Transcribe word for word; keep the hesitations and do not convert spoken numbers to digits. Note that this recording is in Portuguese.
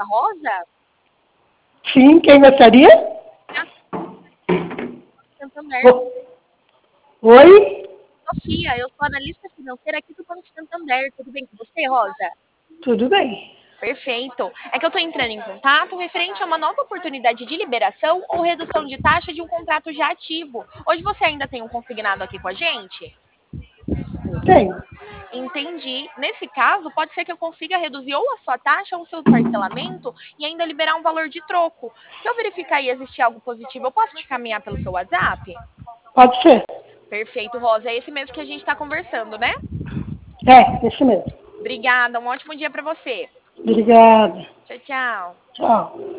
Rosa? Sim, quem gostaria? Santander. Oi? Sofia, eu sou analista financeira aqui do Banco Santander. Tudo bem com você, Rosa? Tudo bem. Perfeito. É que eu estou entrando em contato referente a uma nova oportunidade de liberação ou redução de taxa de um contrato já ativo. Hoje você ainda tem um consignado aqui com a gente? Tenho. Entendi. Nesse caso, pode ser que eu consiga reduzir ou a sua taxa ou o seu parcelamento e ainda liberar um valor de troco. Se eu verificar e existir algo positivo, eu posso te caminhar pelo seu WhatsApp? Pode ser. Perfeito, Rosa. É esse mesmo que a gente está conversando, né? É, esse mesmo. Obrigada. Um ótimo dia para você. Obrigada. Tchau, tchau. Tchau.